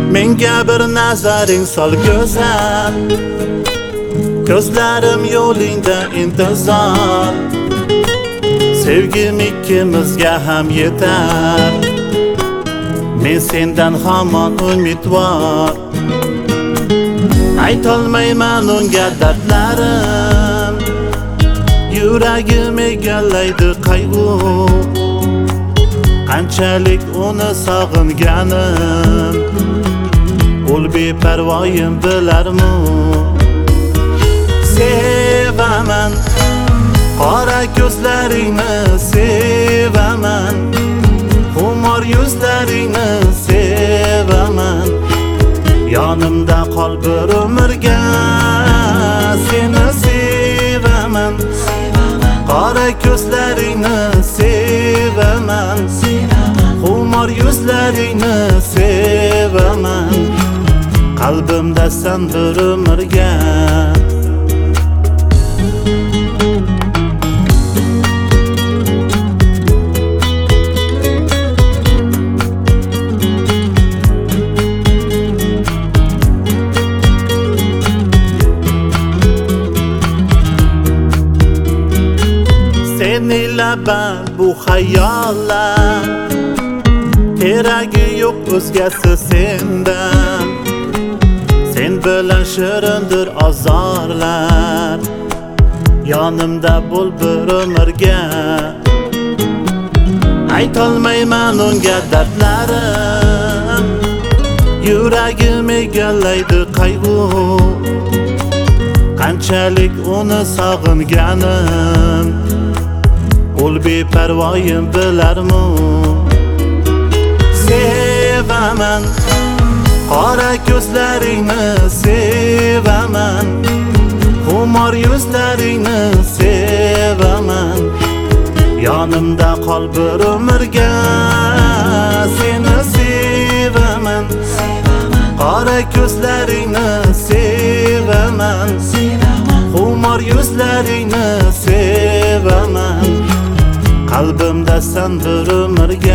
Menga bir nazaring sol go'zal, ko'zlarim yo'lingda intizor. Sevgim ikkimizga ham yetar, men sendan hamon umidvor. Aytolmayman unga dardlarim, yuragim egallaydi qayg'u. Qanchalik uni sog'inganim, ul beparvoyim bilarmu. Sevaman qora ko'zlaringni, sevaman xumor yuzlaringni, sevaman. Yonimda qol bir umrga, seni sevaman. Qora ko'zlaringni sevaman, xumor yuzlaringni sevaman. Qalbimdasan bir umrga. Seni laban bu hayollar, keragi yo'q o'zgasi sendan. Sen bilan shirindir azorlar, yonimda bo'l bir umrga. Aytolmayman unga dardlarim, yuragim egallaydi qayg'u. Qanchalik uni sog'inganim, ul beparvoyim bilarmu. Sevaman qora ko'zlaringni, sevaman xumor yuzlaringni, sevaman. Yonimda qol bir umrga, seni sevaman. Qora ko'zlaringni sevaman, xumor yuzlaringni sevaman. Qalbimdasan bir umrga.